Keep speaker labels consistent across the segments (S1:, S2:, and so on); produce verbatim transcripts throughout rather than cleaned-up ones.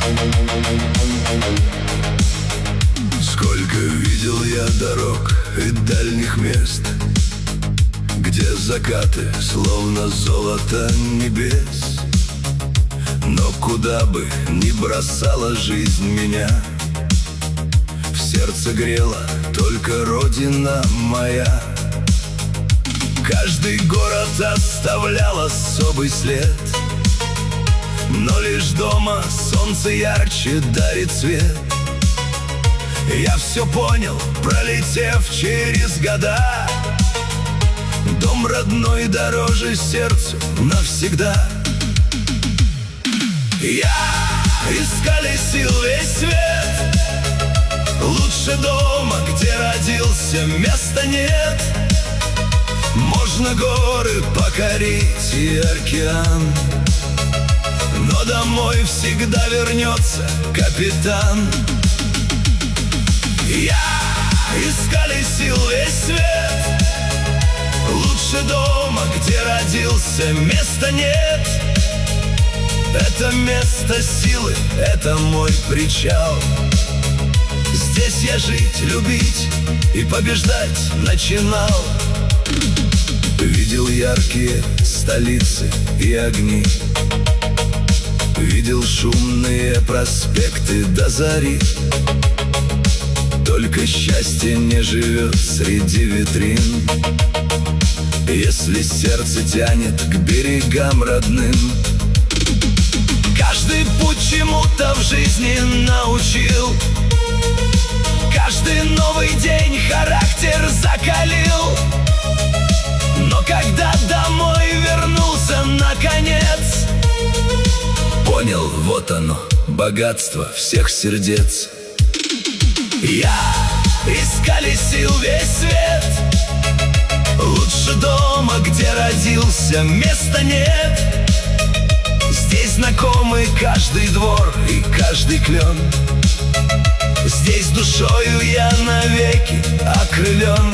S1: Сколько видел я дорог и дальних мест, где закаты словно золото небес. Но куда бы ни бросала жизнь меня, в сердце грела только родина моя. Каждый город оставлял особый след, но лишь дома солнце ярче дарит свет. Я все понял, пролетев через года, дом родной дороже сердцу навсегда. Я исколесил весь свет, лучше дома, где родился, места нет. Можно горы покорить и океан, но домой всегда вернется капитан. Я исколесил весь свет, лучше дома, где родился, места нет. Это место силы, это мой причал. Здесь я жить, любить и побеждать начинал. Видел яркие столицы и огни, видел шумные проспекты до зари. Только счастье не живет среди витрин, если сердце тянет к берегам родным. Каждый путь чему-то в жизни научил, каждый новый день характер закалил. Но когда домой вернулся наконец, понял, вот оно, богатство всех сердец. Я исколесил весь свет, лучше дома, где родился, места нет. Здесь знакомый каждый двор и каждый клен, здесь душою я навеки окрылен.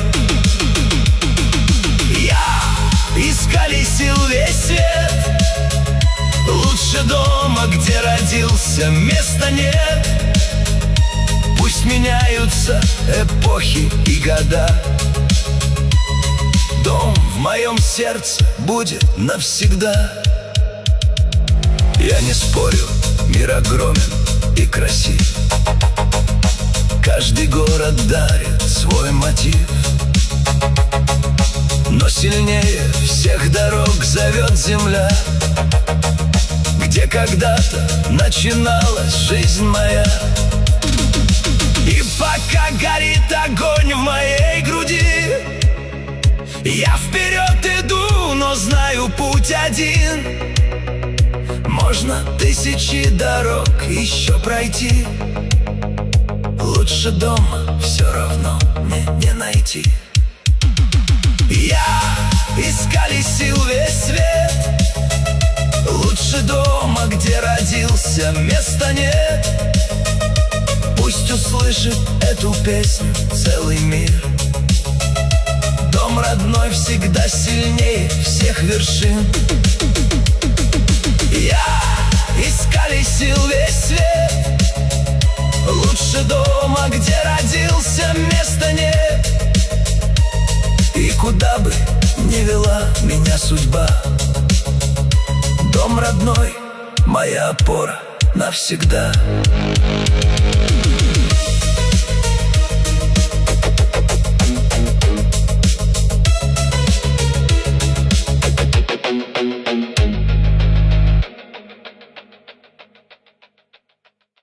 S1: Я исколесил весь свет, лучше дома, где родился, места нет. Пусть меняются эпохи и года, дом в моем сердце будет навсегда. Я не спорю, мир огромен и красив, каждый город дарит свой мотив. Но сильнее всех дорог зовет земля, где когда-то начиналась жизнь моя. И пока горит огонь в моей груди, я вперед иду, но знаю путь один. Можно тысячи дорог еще пройти, лучше дома все равно мне не найти. Я исколесил весь свет, лучше дома, где родился, места нет. Пусть услышит эту песню целый мир, дом родной всегда сильнее всех вершин. Я исколесил весь свет, лучше дома, где родился, места нет. И куда бы ни вела меня судьба, дом родной — моя опора навсегда.